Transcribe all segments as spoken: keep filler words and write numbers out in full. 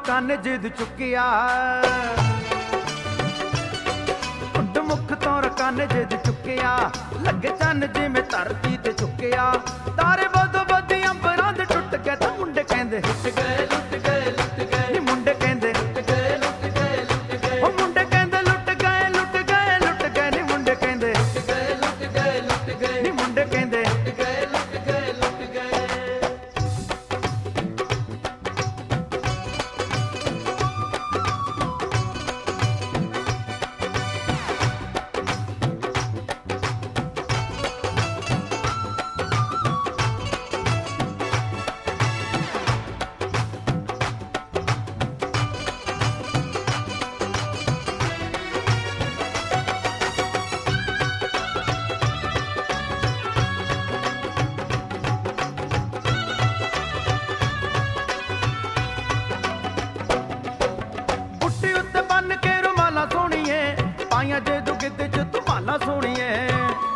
ਕੰਨ ਜਿੱਦ ਚੁੱਕਿਆ ਉੱਡ ਮੁਖ ਤੋਂ ਕੰਨ ਜਿੱਦ ਚੁੱਕਿਆ ਲੱਗੇ ਚੰਨ ਜਿਵੇਂ ਧਰਤੀ ਤੇ ਚੁੱਕਿਆ ਤਾਰੇ ਬਦੋ ਬਦੀ ਅੰਬਰਾਂ ਦੇ ਟੁੱਟ ਕੇ ਤਾਂ ਮੁੰਡੇ ਕਹਿੰਦੇ ਲੁੱਟ ਗਏ ਲੁੱਟ ਗਏ ਲੁੱਟ ਗਏ ਨੀ ਮੁੰਡੇ ਕਹਿੰਦੇ ਲੁੱਟ ਗਏ ਲੁੱਟ ਗਏ ਲੁੱਟ ਗਏ ਉਹ ਮੁੰਡੇ ਕਹਿੰਦੇ ਲੁੱਟ ਗਏ ਲੁੱਟ ਗਏ ਲੁੱਟ ਗਏ ਨੀ ਮੁੰਡੇ ਕਹਿੰਦੇ ਲੁੱਟ ਗਏ ਲੁੱਟ ਗਏ ਲੁੱਟ ਗਏ ਨੀ ਮੁੰਡੇ ਕਹਿੰਦੇ ਲੁੱਟ ਗਏ ਲੁੱਟ ਗਏ ਲੁੱਟ ਗਏ ਪਾਈਆਂ ਜੇ ਦੁਗਿੱਦੇ ਚ ਧਮਾਲਾ ਸੋਣੀਏ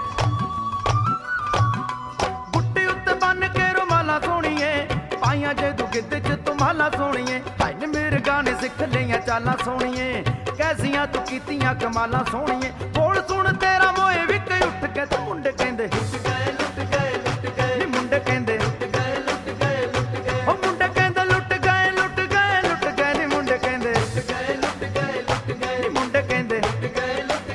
ਬੁੱਟੀ ਉੱਤੇ ਬੰਨ ਕੇ ਰੁਮਾਲਾ ਸੋਣੀਏ ਪਾਈਆਂ ਜੇ ਦੁਗਿੱਦੇ ਚ ਧਮਾਲਾ ਸੋਣੀਏ ਭਾਈ ਮੇਰੇ ਗਾਣੇ ਸਿੱਖ ਲਈਆਂ ਚਾਲਾਂ ਸੋਣੀਏ ਕੈਸੀਆਂ ਤੂੰ ਕੀਤੀਆਂ ਕਮਾਲਾਂ ਸੋਣੀਏ ਬੋਲ ਸੁਣ ਤੇਰਾ ਮੋਏ ਵੀ ਕਈ ਉੱਠ ਕੇ ਤੇ ਮੁੰਡੇ ਕਹਿੰਦੇ ਲੁੱਟ ਗਏ ਲੁੱਟ ਗਏ ਲੁੱਟ ਗਏ ਨੀ ਮੁੰਡੇ ਕਹਿੰਦੇ ਲੁੱਟ ਗਏ ਲੁੱਟ ਗਏ ਲੁੱਟ ਗਏ ਉਹ ਮੁੰਡੇ ਕਹਿੰਦੇ ਲੁੱਟ ਗਏ ਲੁੱਟ ਗਏ ਲੁੱਟ ਗਏ ਨੀ ਮੁੰਡੇ ਕਹਿੰਦੇ ਲੁੱਟ ਗਏ ਲੁੱਟ ਗਏ ਲੁੱਟ ਗਏ ਨੀ ਮੁੰਡੇ ਕਹਿੰਦੇ ਲੁੱਟ ਗਏ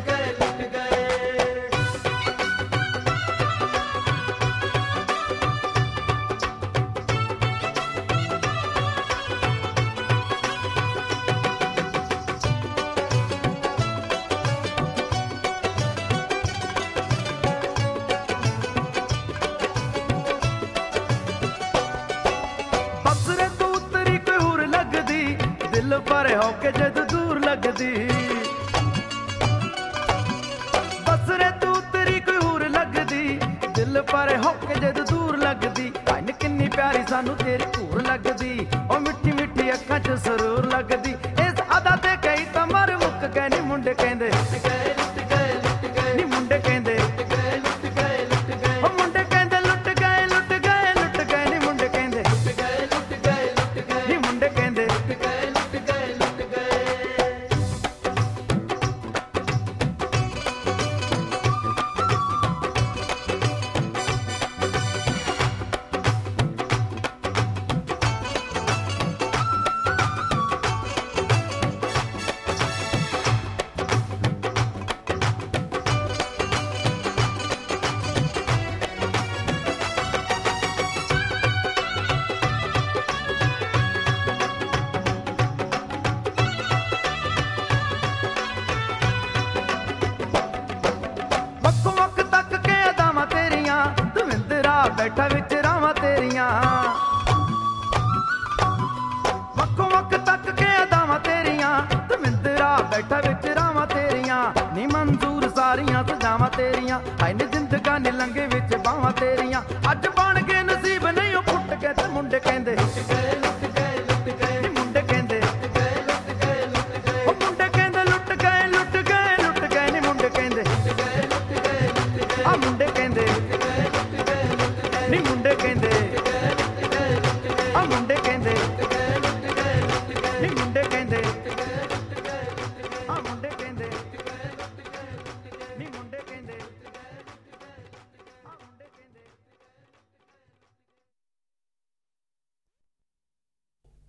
दिल पर होके जद दूर लगदी बस रे तू तेरी कोई होर लगदी दिल पर होके जद दूर लगदी भैन किन्नी प्यारी सानू तेरी घूर लगदी ओ मिठी मिठी अखां च सरूर लगदी इस अदा ते कई तां मर मुक गए नी मुंडे कहंदे लुट गए लुट गए लुट गए नी मुंडे कहंदे लुट गए लुट गए लुट गए ओ मुंडे कहंदे लुट गए लुट गए लुट गए नी मुंडे कहंदे लुट गए लुट गए लुट गए नी मुंडे कहंदे लुट गए बैठा विच रावां तेरियां वक्को वक् तक के अदावां तेरियां धमिंदरा बैठा विच रावां तेरियां नी मंजूर सारियां सजावां तेरियां हाय नी जिंदगानी लंघे विच बावां तेरियां अज बन